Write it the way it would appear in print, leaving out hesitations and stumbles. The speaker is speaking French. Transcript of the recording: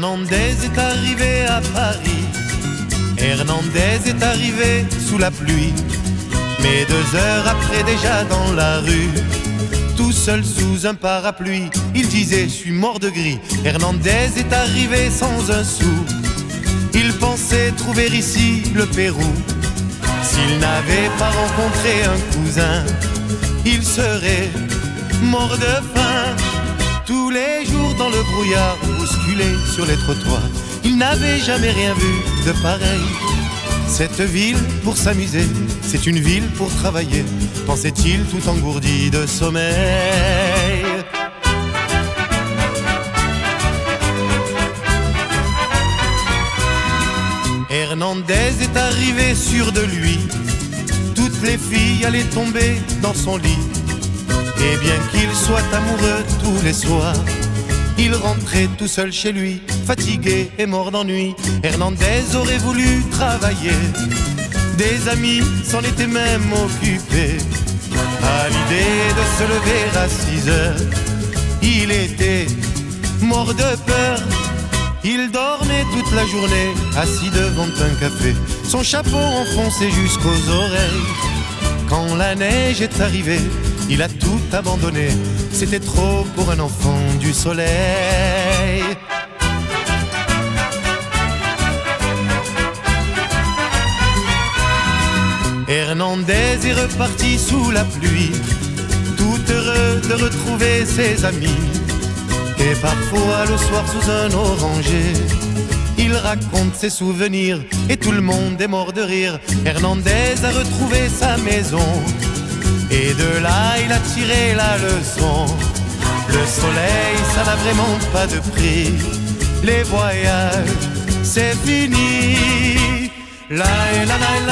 Hernandez est arrivé à Paris. Hernandez est arrivé sous la pluie. Mais 2 heures après déjà dans la rue, tout seul sous un parapluie, il disait je suis mort de gris. Hernandez est arrivé sans un sou. Il pensait trouver ici le Pérou. S'il n'avait pas rencontré un cousin, il serait mort de faim. Tous les jours dans le brouillard, bousculé sur les trottoirs, il n'avait jamais rien vu de pareil. Cette ville pour s'amuser, c'est une ville pour travailler, pensait-il tout engourdi de sommeil. Hernandez est arrivé sûr de lui. Toutes les filles allaient tomber dans son lit. Et bien qu'il soit amoureux tous les soirs, il rentrait tout seul chez lui, fatigué et mort d'ennui. Hernandez aurait voulu travailler, des amis s'en étaient même occupés. À l'idée de se lever à 6 heures, il était mort de peur. Il dormait toute la journée, assis devant un café, son chapeau enfoncé jusqu'aux oreilles. Quand la neige est arrivée, il a tout abandonné, c'était trop pour un enfant du soleil. Hernandez est reparti sous la pluie, tout heureux de retrouver ses amis. Et parfois le soir sous un oranger, il raconte ses souvenirs et tout le monde est mort de rire. Hernandez a retrouvé sa maison et de là il a tiré la leçon. Le soleil ça n'a vraiment pas de prix, les voyages c'est fini. La la la la